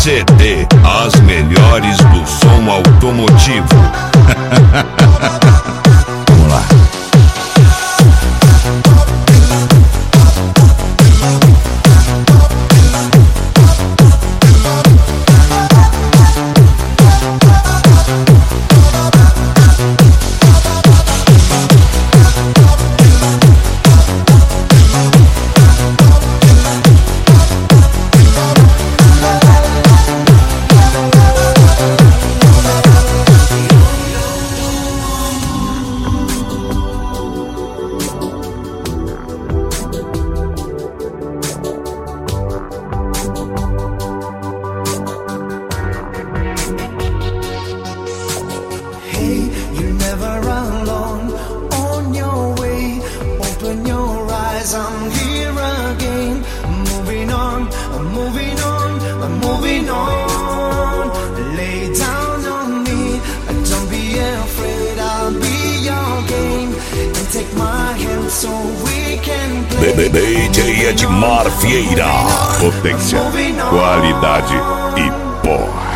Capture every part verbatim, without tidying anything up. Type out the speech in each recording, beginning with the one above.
C D, as melhores do som automotivo. Vamos lá. You're never alone, on your way, open your eyes, I'm here again, moving on, I'm moving on, I'm moving on, lay down on me, don't be afraid, I'll be your game, and take my hand so we can play. D J Edmar Vieira, potência, qualidade e porrada.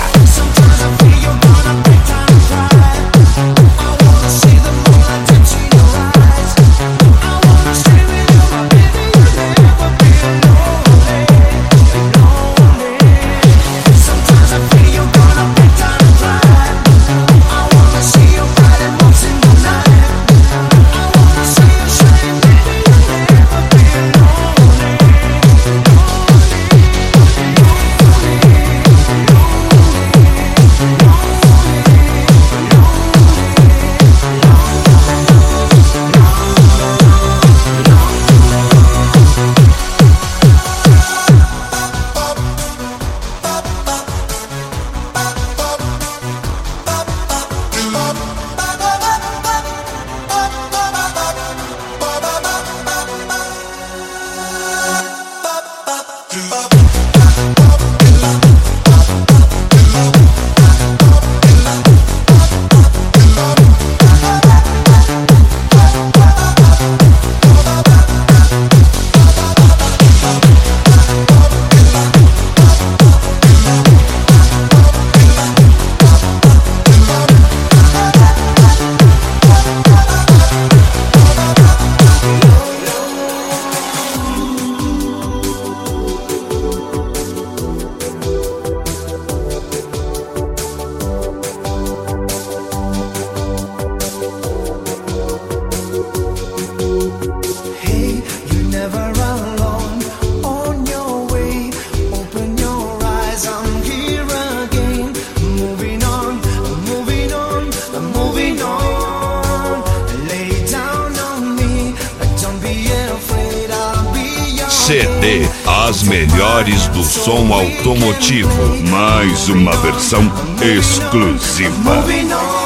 C D, as melhores do som automotivo. Mais uma versão exclusiva.